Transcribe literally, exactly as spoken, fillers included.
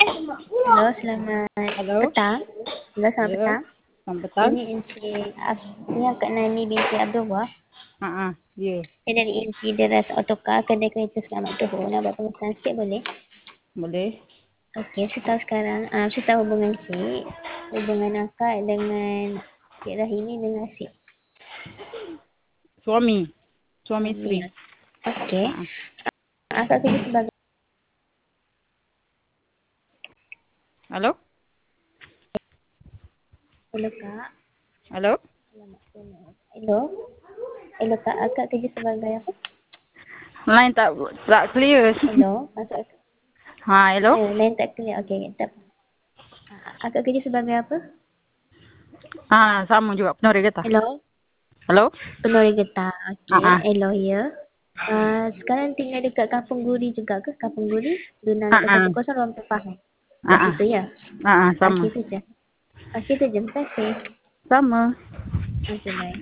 Halo, selamat Halo, petang. Halo, selamat ya, petang. selamat petang. Ini Encik Ab- ini Kak Nani binti Abdullah. Ha ah, ya, Saya dari inti Deras Otoka, Kedai Kereta Selamat Johor. Nak buat pengesahan sikit boleh? boleh. Okey, saya tahu sekarang, uh, saya tahu hubungan cik. Hubungan akak dengan Cik Rahimi dengan Asyik. Suami, suami Suami. isteri. Okey. Ha ah. Akak kerja sebagai Halo, Hello, Kak. halo. Hello. Hello, Kak. Akak kerja sebagai apa? Line tak tak clear. Hello. Akak, Ha, hello. eh, lain tak clear. Okey, tak. Ah, Akak kerja sebagai apa? Ha, sama juga penori getah. Hello. Halo. Penori getah. Ha Okey, ah. hello ya. Uh, sekarang tinggal dekat Kampung Guri juga ke? Kampung Guri, Duna Ha lapan ah. satu kosong Ruang Pahang. Ha Kat ah. situ ya? Ha ah, sama. Okey tu je. Okey tu je. Terima kasih. Sama. Okey, bye.